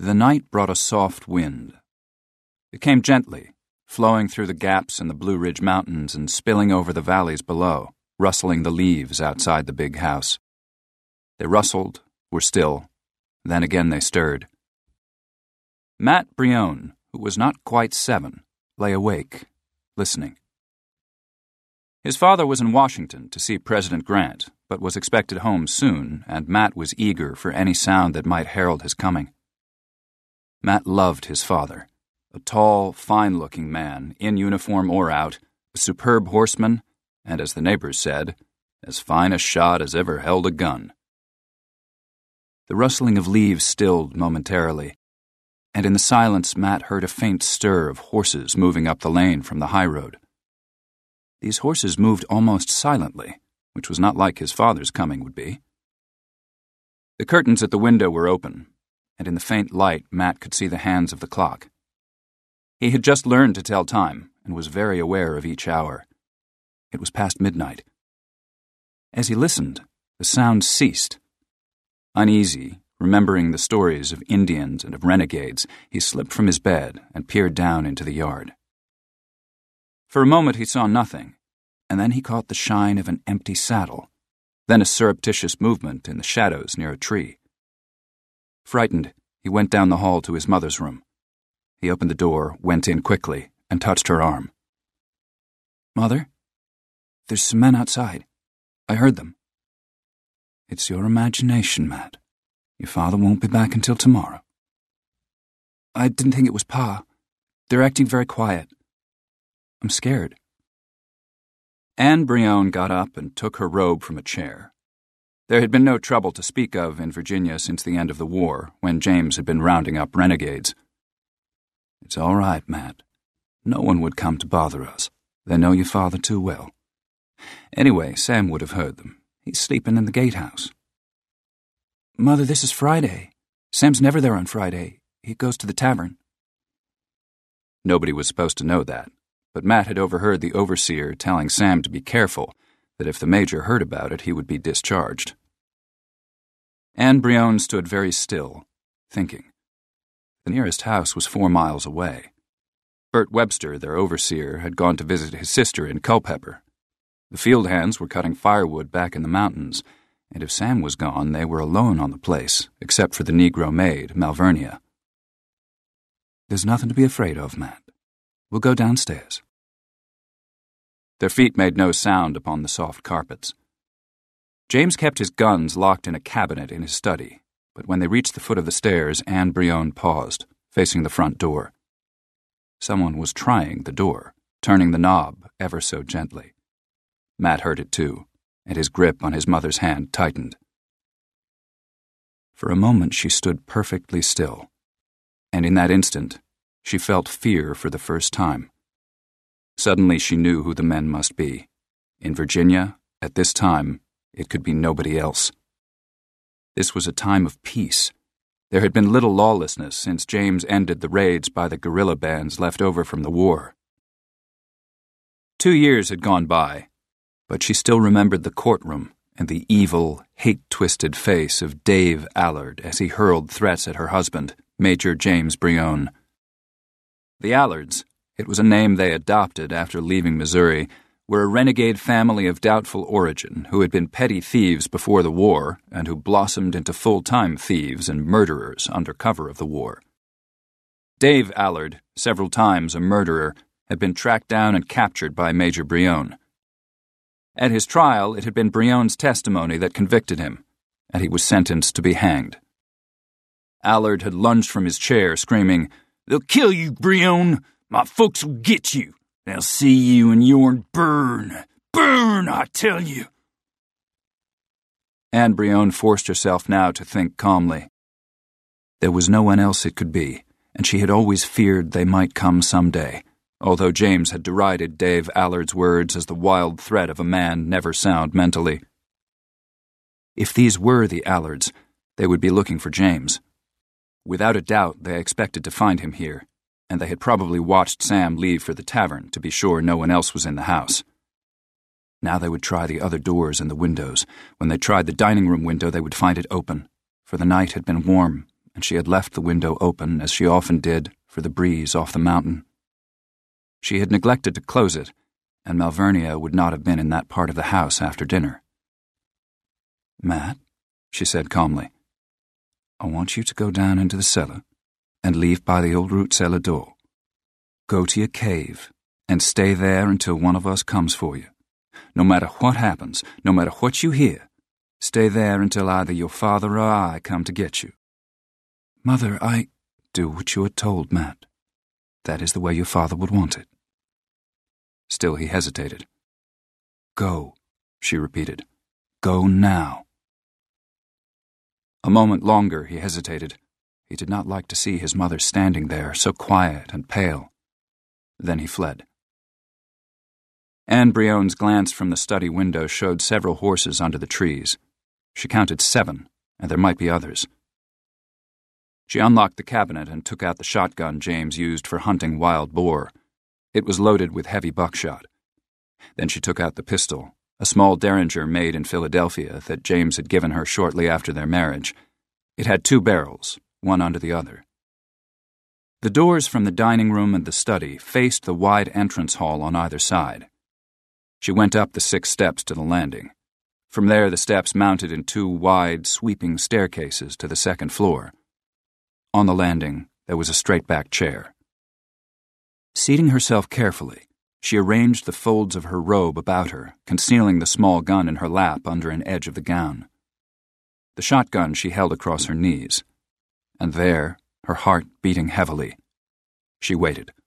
The night brought a soft wind. It came gently, flowing through the gaps in the Blue Ridge Mountains and spilling over the valleys below, rustling the leaves outside the big house. They rustled, were still, then again they stirred. Matt Brion, who was not quite 7, lay awake, listening. His father was in Washington to see President Grant, but was expected home soon, and Matt was eager for any sound that might herald his coming. Matt loved his father, a tall, fine-looking man, in uniform or out, a superb horseman, and, as the neighbors said, as fine a shot as ever held a gun. The rustling of leaves stilled momentarily, and in the silence Matt heard a faint stir of horses moving up the lane from the high road. These horses moved almost silently, which was not like his father's coming would be. The curtains at the window were open, and in the faint light Matt could see the hands of the clock. He had just learned to tell time and was very aware of each hour. It was past midnight. As he listened, the sound ceased. Uneasy, remembering the stories of Indians and of renegades, he slipped from his bed and peered down into the yard. For a moment he saw nothing, and then he caught the shine of an empty saddle, then a surreptitious movement in the shadows near a tree. Frightened, he went down the hall to his mother's room. He opened the door, went in quickly, and touched her arm. "Mother, there's some men outside. I heard them." "It's your imagination, Matt. Your father won't be back until tomorrow." "I didn't think it was Pa. They're acting very quiet. I'm scared." Anne Brion got up and took her robe from a chair. There had been no trouble to speak of in Virginia since the end of the war, when James had been rounding up renegades. "It's all right, Matt. No one would come to bother us. They know your father too well. Anyway, Sam would have heard them. He's sleeping in the gatehouse." "Mother, this is Friday. Sam's never there on Friday. He goes to the tavern." Nobody was supposed to know that, but Matt had overheard the overseer telling Sam to be careful, that if the major heard about it, he would be discharged. Anne Brion stood very still, thinking. The nearest house was 4 miles away. Bert Webster, their overseer, had gone to visit his sister in Culpeper. The field hands were cutting firewood back in the mountains, and if Sam was gone, they were alone on the place, except for the Negro maid, Malvernia. "There's nothing to be afraid of, Matt. We'll go downstairs." Their feet made no sound upon the soft carpets. James kept his guns locked in a cabinet in his study, but when they reached the foot of the stairs, Anne Brion paused, facing the front door. Someone was trying the door, turning the knob ever so gently. Matt heard it too, and his grip on his mother's hand tightened. For a moment she stood perfectly still, and in that instant she felt fear for the first time. Suddenly she knew who the men must be. In Virginia, at this time, it could be nobody else. This was a time of peace. There had been little lawlessness since James ended the raids by the guerrilla bands left over from the war. 2 years had gone by, but she still remembered the courtroom and the evil, hate-twisted face of Dave Allard as he hurled threats at her husband, Major James Brion. The Allards, it was a name they adopted after leaving Missouri, were a renegade family of doubtful origin who had been petty thieves before the war and who blossomed into full-time thieves and murderers under cover of the war. Dave Allard, several times a murderer, had been tracked down and captured by Major Brion. At his trial, it had been Brion's testimony that convicted him, and he was sentenced to be hanged. Allard had lunged from his chair, screaming, "They'll kill you, Brion! My folks will get you! They'll see you and yourn burn! Burn, I tell you!" Anne Brion forced herself now to think calmly. There was no one else it could be, and she had always feared they might come someday, although James had derided Dave Allard's words as the wild threat of a man never sound mentally. If these were the Allards, they would be looking for James. Without a doubt, they expected to find him here, and they had probably watched Sam leave for the tavern to be sure no one else was in the house. Now they would try the other doors and the windows. When they tried the dining room window, they would find it open, for the night had been warm, and she had left the window open, as she often did, for the breeze off the mountain. She had neglected to close it, and Malvernia would not have been in that part of the house after dinner. "Matt," she said calmly, "I want you to go down into the cellar and leave by the old root cellar door. Go to your cave and stay there until one of us comes for you. No matter what happens, no matter what you hear, stay there until either your father or I come to get you." "Mother, Do what you are told, Matt. That is the way your father would want it." Still he hesitated. "Go," she repeated. "Go now." A moment longer he hesitated. He did not like to see his mother standing there, so quiet and pale. Then he fled. Anne Brion's glance from the study window showed several horses under the trees. She counted 7, and there might be others. She unlocked the cabinet and took out the shotgun James used for hunting wild boar. It was loaded with heavy buckshot. Then she took out the pistol, a small Derringer made in Philadelphia that James had given her shortly after their marriage. It had 2 barrels, one under the other. The doors from the dining room and the study faced the wide entrance hall on either side. She went up the 6 steps to the landing. From there the steps mounted in 2 wide, sweeping staircases to the 2nd floor. On the landing there was a straight-back chair. Seating herself carefully, she arranged the folds of her robe about her, concealing the small gun in her lap under an edge of the gown. The shotgun she held across her knees, and there, her heart beating heavily, she waited.